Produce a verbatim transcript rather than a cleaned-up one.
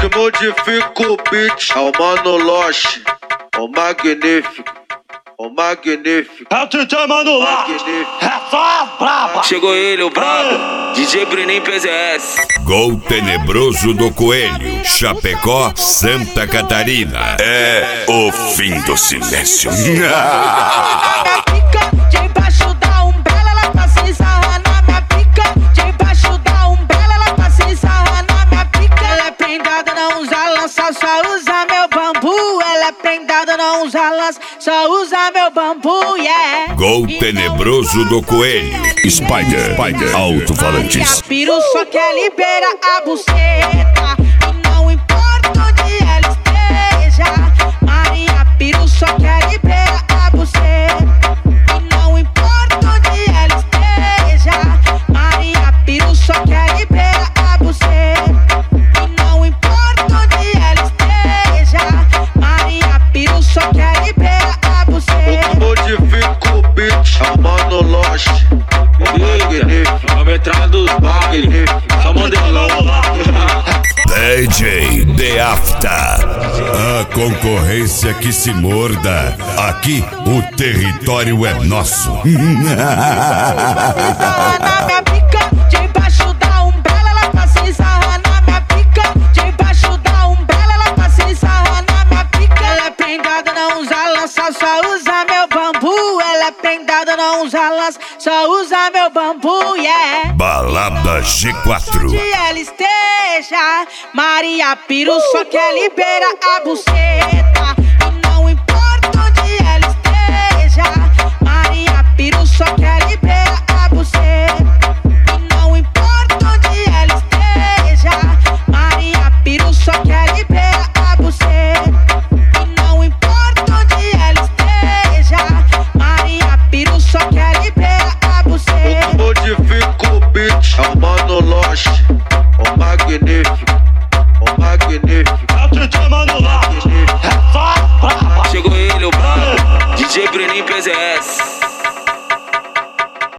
que modifica o beat. É o Mano Loche, o magnífico, o magnífico. É o D J Mano Loche, é só as braba. Chegou ele, o brabo, D J Bruninho P Z S. Gol tenebroso do Coelho, Chapecó, Santa Catarina. É o fim do silêncio. Debaixo da umbrella, ela tá se sarra na minha pica. Debaixo da umbrella, ela tá se sarra na minha pica. Ela é prendada, não usa lança, só usa meu bambu. Ela é prendada, não usa lança, só usa meu bambu, yeah. Gol tenebroso do Coelho, Spider, Spider, alto-falantes. Maria Piru só quer liberar a buceta, e não importa onde ela esteja. Maria Piru só quer liberar a buceta, e não importa onde ela esteja. Maria Piru só quer liberar a buceta, e não importa onde ela esteja. Maria Piru só quer liberar a buceta. Modifica o beat, é o Mano Loche, o magnífico. Vamos entrar dos bagulho, só modelão. D J The After, a concorrência que se morda. Aqui o território é nosso. Na minha pica, debaixo da umbrella, ela tá se sarra na minha pica. Debaixo da umbrella, ela tá se sarra na minha pica. Ela é prendada, não usa lança, só usa meu bambu. Ela é prendada, não usa lança, só usa meu bambu, yeah. Balada G quatro. Onde ela esteja, Maria Piru só quer liberar a buceta, e não importa onde ela esteja. Maria Piru só quer liberar a buceta, e não importa onde ela esteja. Maria Piru só quer liberar a buceta, e não importa onde ela esteja. Maria Piru só quer liberar a buceta. Modifica o beat, é o Mano Loche, o magnífico.